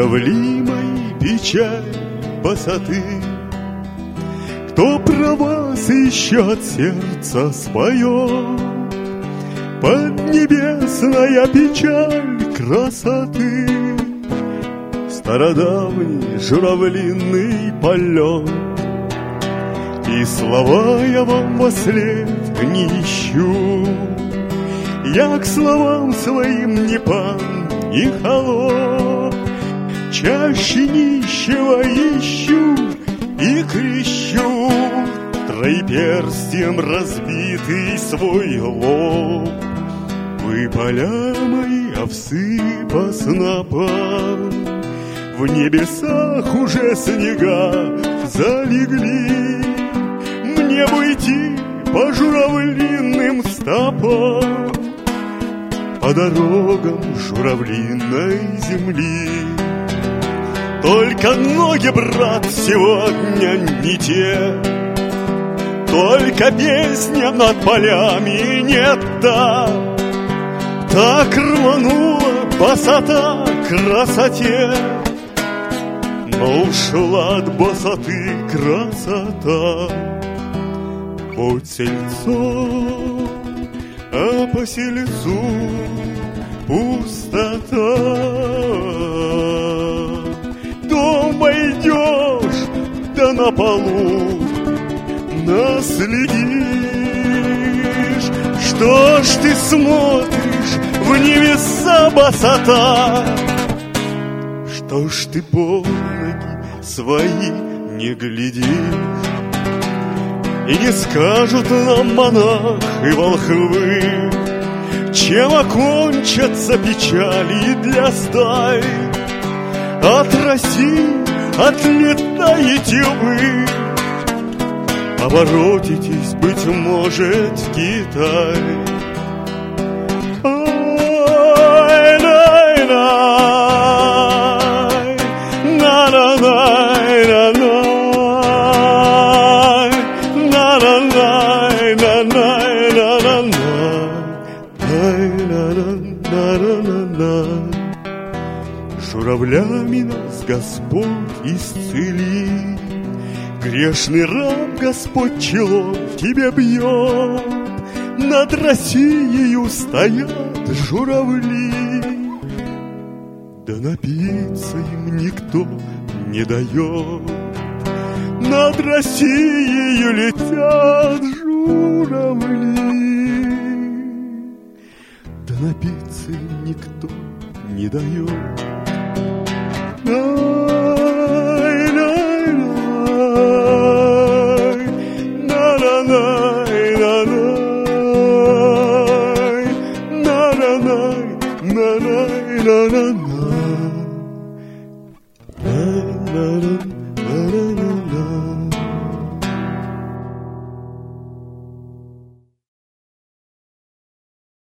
неисчислимой печаль высоты. Кто про вас ищет сердце свое, поднебесная печаль красоты, стародавний журавлиный полет. И слова я вам вослед не ищу, я к словам своим не пан, не холоп, чаще нищего ищу и крещу троеперстием разбитый свой лоб. Вы поля мои овсы по снопам, в небесах уже снега залегли. Мне бы идти по журавлиным стопам, по дорогам журавлиной земли. Только ноги, брат, сегодня не те, только песня над полями не та. Так рванула босота к красоте, но ушла от босоты красота. Будь сельцо, а по сельцу пустота. Дома идешь, да на полу наследишь. Что ж ты смотришь в небеса босота? Что ж ты под ноги свои не глядишь? И не скажут нам монах и волхвы, чем окончатся печали для стай. От России отлетаете вы, оборотитесь, быть может, в Китай. Журавлями нас Господь исцели, грешный раб Господь челом тебе бьет. Над Россией стоят журавли, да напиться им никто не дает. Над Россией летят журавли, да напиться им никто не дает. Na na na na